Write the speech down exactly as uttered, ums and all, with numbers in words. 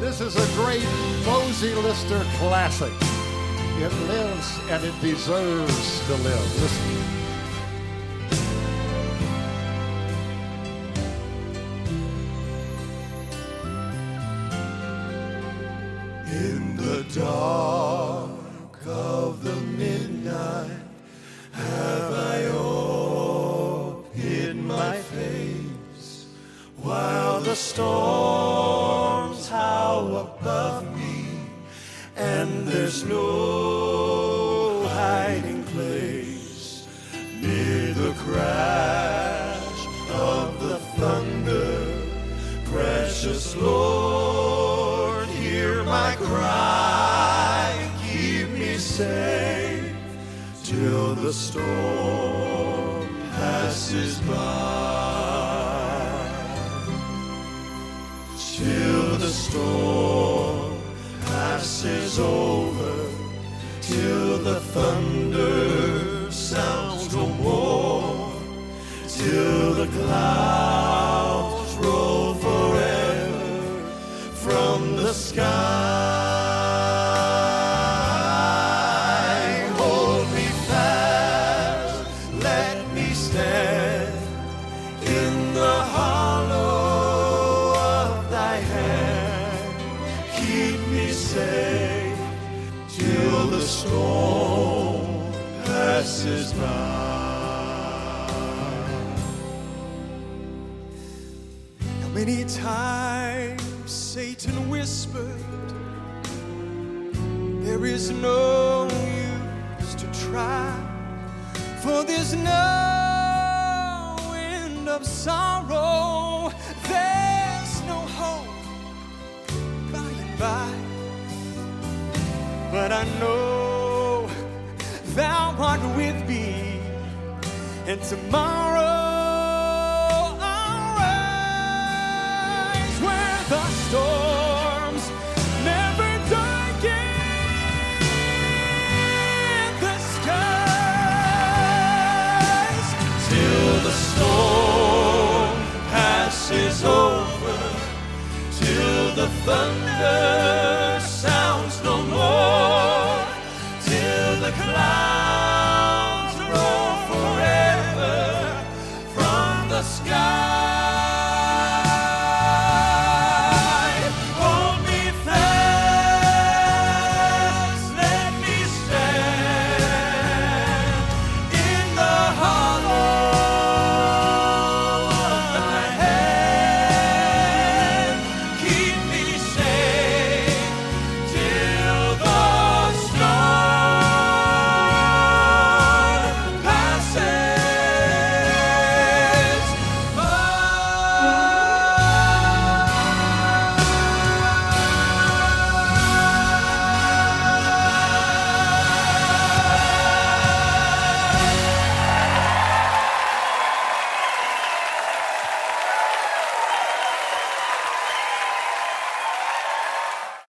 This is a great Mosey Lister classic. It lives and it deserves to live. Listen. In the dark of the midnight have I all hid my face, while the storms howl above me, and there's no hiding place. Near the crash of the thunder, precious Lord, hear my cry, keep me safe till the storm passes by. Till the storm passes over, till the thunder sounds no more, till the clouds roll forever from the sky. Hold me fast, let me stand in the hollow of thy hand. Keep me safe till the storm passes by. How many times Satan whispered, there is no use to try, for there's no end of sorrow, there's no hope by and by. But I know thou art with me, and tomorrow I'll rise where the storms never darken the skies, till the storm passes over, till the thunder